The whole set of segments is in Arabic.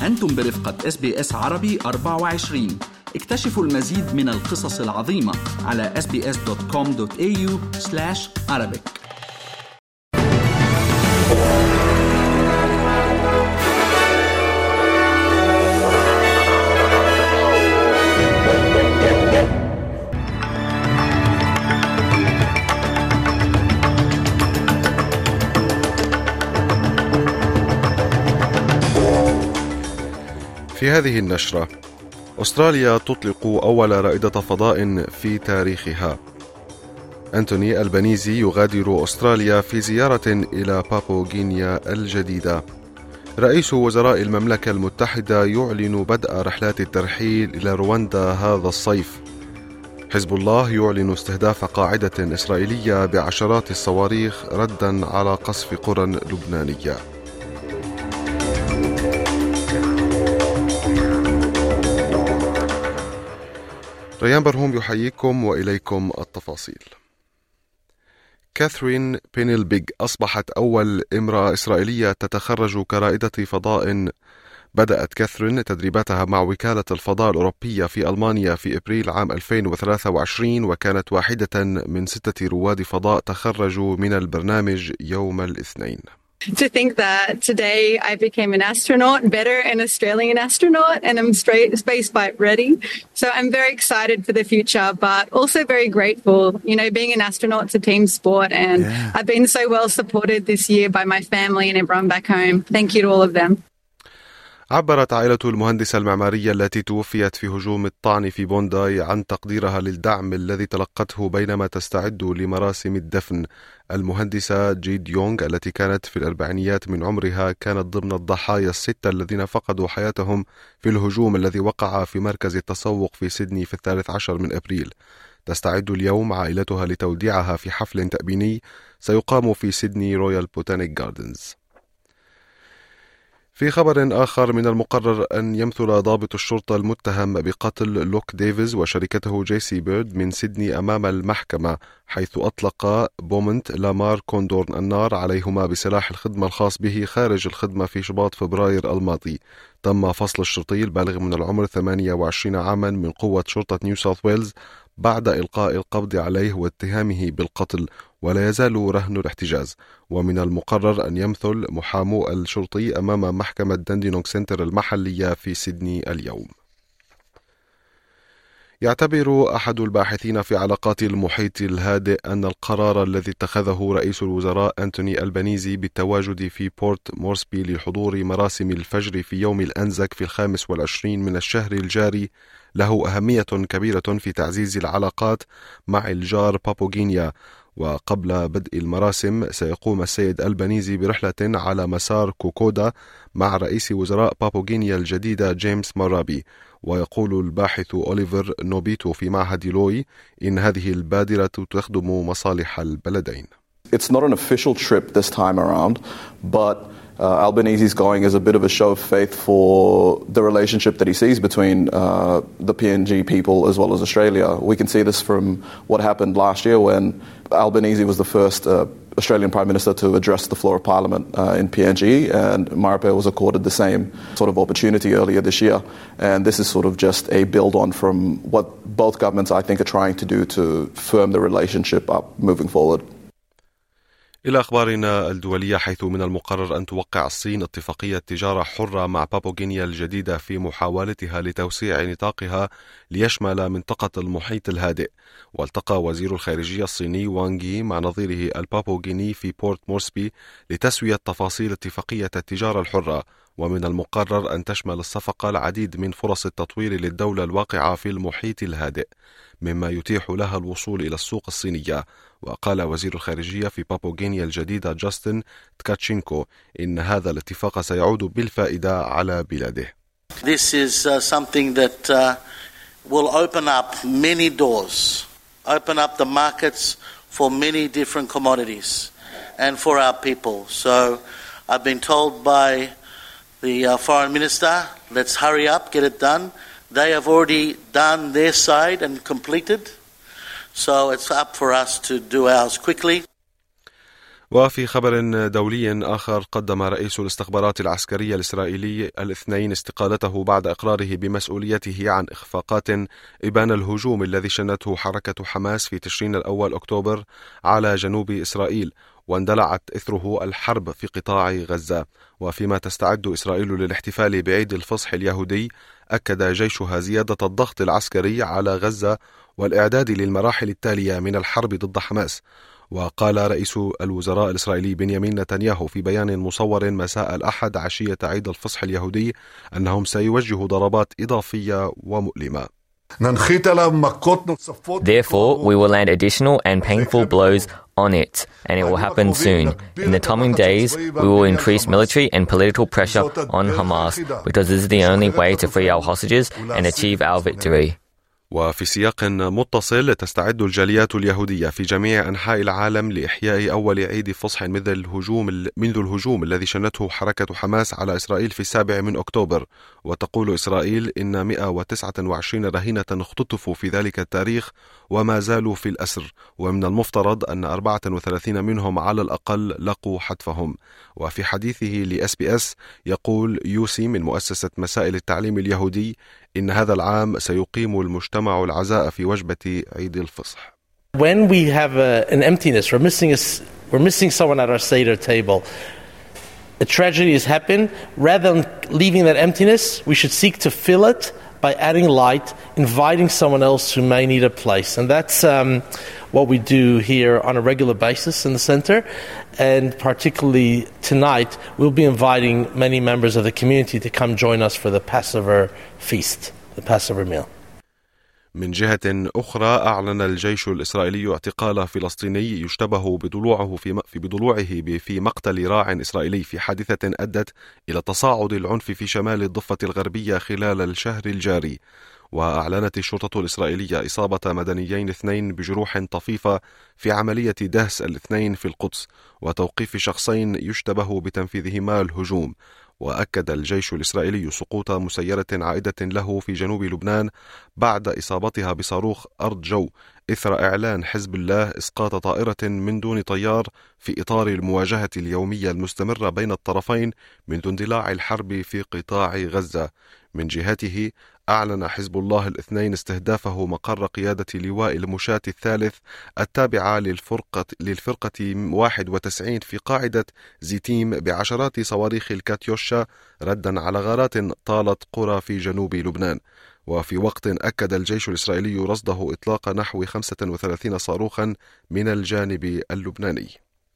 أنتم برفقة SBS عربي 24. اكتشفوا المزيد من القصص العظيمة على sbs.com.au/Arabic. في هذه النشرة: أستراليا تطلق أول رائدة فضاء في تاريخها. أنتوني ألبانيزي يغادر أستراليا في زيارة إلى بابوغينيا الجديدة. رئيس وزراء المملكة المتحدة يعلن بدء رحلات الترحيل إلى رواندا هذا الصيف. حزب الله يعلن استهداف قاعدة إسرائيلية بعشرات الصواريخ ردًا على قصف قرى لبنانية. ريان برهوم يحييكم وإليكم التفاصيل. كاثرين بينيلبيغ أصبحت أول امرأة إسرائيلية تتخرج كرائدة فضاء. بدأت كاثرين تدريباتها مع وكالة الفضاء الأوروبية في ألمانيا في أبريل عام 2023، وكانت واحدة من 6 رواد فضاء تخرجوا من البرنامج يوم الاثنين. To think that today I became an astronaut, better an Australian astronaut, and I'm spaceflight ready. So I'm very excited for the future, but also very grateful. You know, being an astronaut's a team sport, and I've been so well supported this year by my family and everyone back home. Thank you to all of them. عبرت عائلة المهندسة المعمارية التي توفيت في هجوم الطعن في بونداي عن تقديرها للدعم الذي تلقته بينما تستعد لمراسم الدفن. المهندسة جيد يونغ التي كانت في الأربعينيات من عمرها كانت ضمن الضحايا 6 الذين فقدوا حياتهم في الهجوم الذي وقع في مركز التسوق في سيدني في 13 من أبريل. تستعد اليوم عائلتها لتوديعها في حفل تأبيني سيقام في سيدني رويال بوتانيك جاردنز. في خبر آخر: من المقرر أن يمثل ضابط الشرطة المتهم بقتل لوك ديفيز وشركته جيسي بيرد من سيدني أمام المحكمة، حيث أطلق بومنت لامار كوندورن النار عليهما بسلاح الخدمة الخاص به خارج الخدمة في شباط فبراير الماضي. تم فصل الشرطي البالغ من العمر 28 عاما من قوة شرطة نيو ساوث ويلز بعد إلقاء القبض عليه واتهامه بالقتل، ولا يزال رهن الاحتجاز. ومن المقرر أن يمثل محامو الشرطي أمام محكمة داندينونغ سنتر المحلية في سيدني اليوم. يعتبر أحد الباحثين في علاقات المحيط الهادئ أن القرار الذي اتخذه رئيس الوزراء أنتوني ألبانيزي بالتواجد في بورت مورسبي لحضور مراسم الفجر في يوم الأنزك في 25 من الشهر الجاري له أهمية كبيرة في تعزيز العلاقات مع الجار بابوغينيا. وقبل بدء المراسم سيقوم السيد ألبانيزي برحلة على مسار كوكودا مع رئيس وزراء بابوغينيا الجديدة جيمس مارابي. ويقول الباحث أوليفر نوبيتو في معهد لوي إن هذه البادرة تخدم مصالح البلدين. It's not an official trip this time around, but Albanese is going as a bit of a show of faith for the relationship that he sees between the PNG people as well as Australia. We can see this from what happened last year when Albanese was the first Australian Prime Minister to address the floor of Parliament in PNG, and Marape was accorded the same sort of opportunity earlier this year. And this is sort of just a build-on from what both governments, I think, are trying to do to firm the relationship up moving forward. إلى أخبارنا الدولية، حيث من المقرر أن توقع الصين اتفاقية تجارة حرة مع بابوغينيا الجديدة في محاولتها لتوسيع نطاقها ليشمل منطقة المحيط الهادئ. والتقى وزير الخارجية الصيني وانغ مع نظيره البابوغيني في بورت مورسبي لتسوية تفاصيل اتفاقية التجارة الحرة. ومن المقرر أن تشمل الصفقة العديد من فرص التطوير للدولة الواقعة في المحيط الهادئ، مما يتيح لها الوصول إلى السوق الصينية. وقال وزير الخارجية في بابوغينيا الجديدة جاستن تكاتشينكو إن هذا الاتفاق سيعود بالفائدة على بلاده. This is something that will open up many doors, open up the markets for many different commodities and for our people. So I've been told by the Foreign Minister, let's hurry up, get it done. They have already done their side and completed. So it's up for us to do ours quickly. وفي خبر دولي آخر، قدم رئيس الاستخبارات العسكرية الإسرائيلي الاثنين استقالته بعد إقراره بمسؤوليته عن إخفاقات إبان الهجوم الذي شنته حركة حماس في تشرين الأول أكتوبر على جنوب إسرائيل، واندلعت إثره الحرب في قطاع غزة. وفيما تستعد إسرائيل للاحتفال بعيد الفصح اليهودي، أكد جيشها زيادة الضغط العسكري على غزة والإعداد للمراحل التالية من الحرب ضد حماس. وقال رئيس الوزراء الإسرائيلي بنيامين نتنياهو في بيان مصور مساء الأحد عشية عيد الفصح اليهودي أنهم سيوجهوا ضربات إضافية ومؤلمة. Therefore, we will land additional and painful blows on it, and it will happen soon. In the coming days, we will increase military and political pressure on Hamas, because this is the only way to free our hostages and achieve our victory. وفي سياق متصل، تستعد الجاليات اليهودية في جميع أنحاء العالم لإحياء أول عيد فصح منذ الهجوم الذي شنته حركة حماس على إسرائيل في 7 أكتوبر. وتقول إسرائيل إن 129 رهينة اختطفوا في ذلك التاريخ وما زالوا في الأسر، ومن المفترض أن 34 منهم على الأقل لقوا حتفهم. وفي حديثه لSBS يقول يوسي من مؤسسة مسائل التعليم اليهودي إن هذا العام سيقيم المجتمع العزاء في وجبة عيد الفصح. When we have an emptiness, we're missing someone at our Seder table. A tragedy has happened. Rather than leaving that emptiness, we should seek to fill it by adding light, inviting someone else who may need a place. And that's what we do here on a regular basis in the center. And particularly tonight, we'll be inviting many members of the community to come join us for the Passover feast, the Passover meal. من جهة أخرى، أعلن الجيش الإسرائيلي اعتقال فلسطيني يشتبه بضلوعه في مقتل راع إسرائيلي في حادثة أدت إلى تصاعد العنف في شمال الضفة الغربية خلال الشهر الجاري. وأعلنت الشرطة الإسرائيلية إصابة مدنيين 2 بجروح طفيفة في عملية دهس الاثنين في القدس، وتوقيف شخصين يشتبه بتنفيذهما الهجوم. وأكد الجيش الإسرائيلي سقوط مسيرة عائدة له في جنوب لبنان بعد إصابتها بصاروخ أرض جو، إثر إعلان حزب الله إسقاط طائرة من دون طيار في إطار المواجهة اليومية المستمرة بين الطرفين منذ اندلاع الحرب في قطاع غزة. من جهته، أعلن حزب الله الاثنين استهدافه مقر قيادة لواء المشاة الثالث التابعة للفرقة 91 في قاعدة زيتيم بعشرات صواريخ الكاتيوشا، ردا على غارات طالت قرى في جنوب لبنان. وفي وقت أكد الجيش الإسرائيلي رصده إطلاق نحو 35 صاروخا من الجانب اللبناني.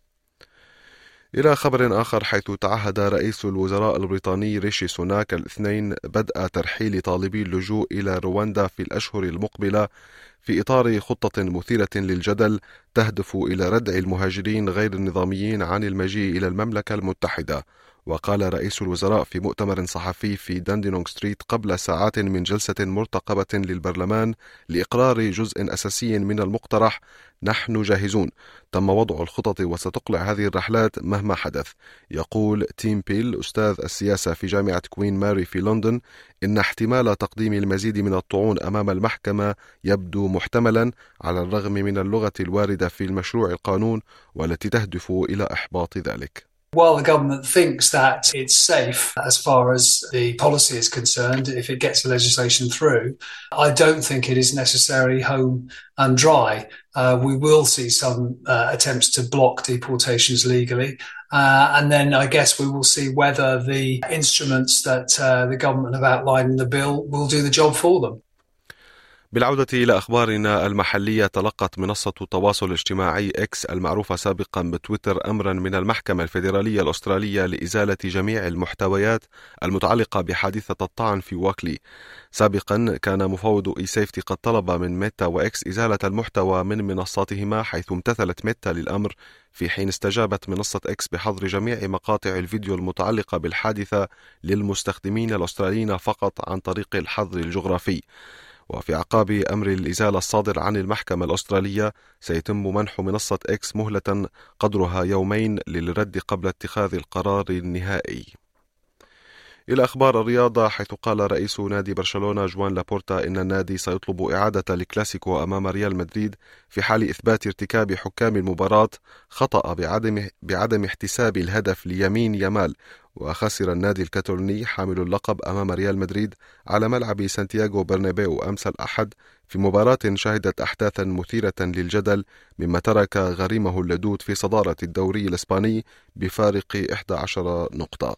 إلى خبر آخر، حيث تعهد رئيس الوزراء البريطاني ريشي سوناك الاثنين بدء ترحيل طالبي اللجوء إلى رواندا في الأشهر المقبلة في إطار خطة مثيرة للجدل تهدف إلى ردع المهاجرين غير النظاميين عن المجيء إلى المملكة المتحدة. وقال رئيس الوزراء في مؤتمر صحفي في داندينونغ ستريت قبل ساعات من جلسة مرتقبة للبرلمان لإقرار جزء أساسي من المقترح: نحن جاهزون، تم وضع الخطط وستقلع هذه الرحلات مهما حدث. يقول تيم بيل أستاذ السياسة في جامعة كوين ماري في لندن إن احتمال تقديم المزيد من الطعون أمام المحكمة يبدو محتملا على الرغم من اللغة الواردة في المشروع القانون والتي تهدف إلى إحباط ذلك. While the government thinks that it's safe as far as the policy is concerned, if it gets the legislation through, I don't think it is necessarily home and dry. We will see some attempts to block deportations legally. And then I guess we will see whether the instruments that the government have outlined in the bill will do the job for them. بالعودة إلى أخبارنا المحلية، تلقت منصة التواصل الاجتماعي إكس المعروفة سابقا بتويتر أمرا من المحكمة الفيدرالية الأسترالية لإزالة جميع المحتويات المتعلقة بحادثة الطعن في واكلي. سابقا كان مفوض إي-سيفتي قد طلب من ميتا وإكس إزالة المحتوى من منصاتهما، حيث امتثلت ميتا للأمر، في حين استجابت منصة إكس بحظر جميع مقاطع الفيديو المتعلقة بالحادثة للمستخدمين الأستراليين فقط عن طريق الحظر الجغرافي. وفي أعقاب أمر الإزالة الصادر عن المحكمة الأسترالية، سيتم منح منصة إكس مهلة قدرها 2 يوم للرد قبل اتخاذ القرار النهائي. إلى أخبار الرياضة، حيث قال رئيس نادي برشلونة جوان لابورتا إن النادي سيطلب إعادة الكلاسيكو أمام ريال مدريد في حال إثبات ارتكاب حكام المباراة خطأ بعدم احتساب الهدف ليمين يامال. وخسر النادي الكاتالوني حامل اللقب أمام ريال مدريد على ملعب سانتياغو برنابيو أمس الأحد في مباراة شهدت أحداثا مثيرة للجدل، مما ترك غريمه اللدود في صدارة الدوري الإسباني بفارق 11 نقطة.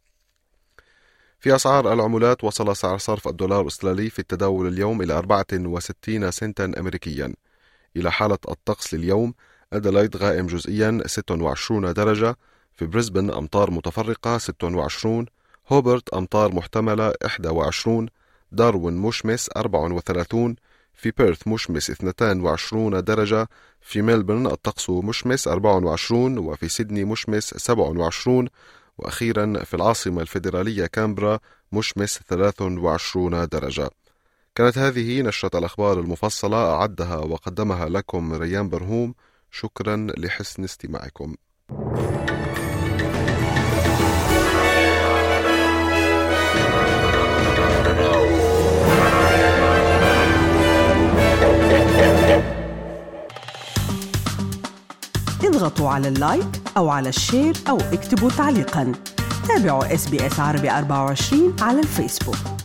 في أسعار العملات، وصل سعر صرف الدولار الأسترالي في التداول اليوم إلى 64 سنتا أمريكيا. إلى حالة الطقس لليوم: أدلايد غائم جزئيا 26 درجة، في بريسبن أمطار متفرقة 26، هوبرت أمطار محتملة 21، داروين مشمس 34، في بيرث مشمس 22 درجة، في ملبورن الطقس مشمس 24، وفي سيدني مشمس 27، وأخيرا في العاصمة الفيدرالية كامبرا مشمس 23 درجة. كانت هذه نشرة الأخبار المفصلة، أعدها وقدمها لكم ريان برهوم. شكرا لحسن استماعكم. اضغطوا على اللايك أو على الشير أو اكتبوا تعليقاً. تابعوا SBS عربي 24 على الفيسبوك.